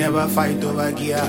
never fight over gear.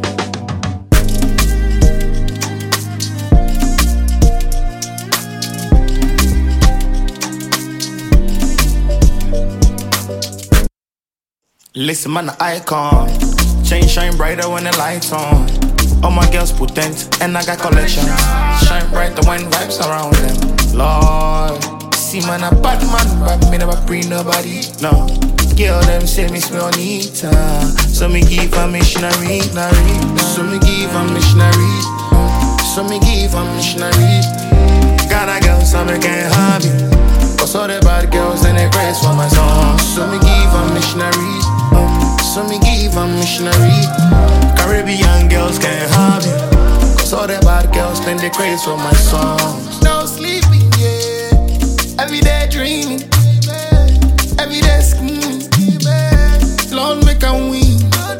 Listen, man, the icon. Chain shine brighter when the lights on. All my girls potent, and I got collection. Shine brighter when vibes around them. Lord, see, man, a bad man, but me never bring nobody. No, girl, them say me smell neat. So me give a missionary. So me give a missionary. So me give a missionary. Got a girl, so me can't harm you. Cause all the bad girls, then they praise for my song. So me give a missionary. So me give a missionary. Caribbean girls can't harm me. Cause all the bad girls, then they praise for my songs. No sleeping, yeah. Every day dreaming. Every day scheming. Lord make a win.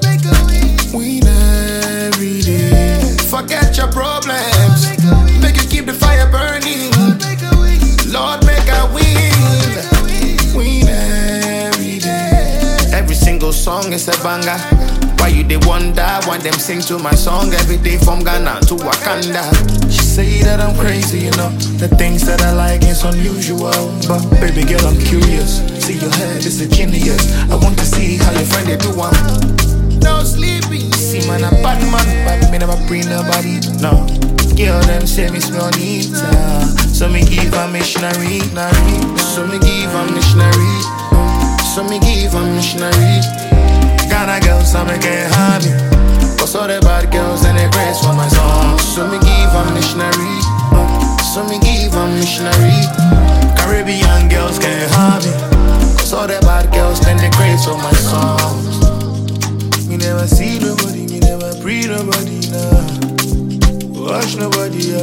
Win every day. Forget your problems. Make you keep the fire burning. Lord make a win. Win every day. Every single song is a banger. Why you they wonder? Why them sing to my song every day from Ghana to Wakanda? She say that I'm crazy, you know. The things that I like is unusual. But baby girl, I'm curious. See your head is a genius. I want to see how your friend they do one. No sleepy. See man, a bad man, but me never bring nobody. No. Girl, them say me smell neat. So me give a missionary. So me give a missionary. So me give a missionary. Ghana girls, so me can't harm you. Cause all the bad girls, and they praise for my song. So me give a missionary. So me give a missionary. Caribbean girls can't harm you. Cause all the bad girls, then they praise for my songs. Me never see nobody, me never breathe nobody, nah. Watch nobody,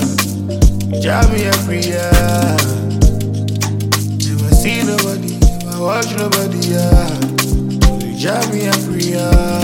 job me every year. Never see nobody, never watch nobody, job me every year.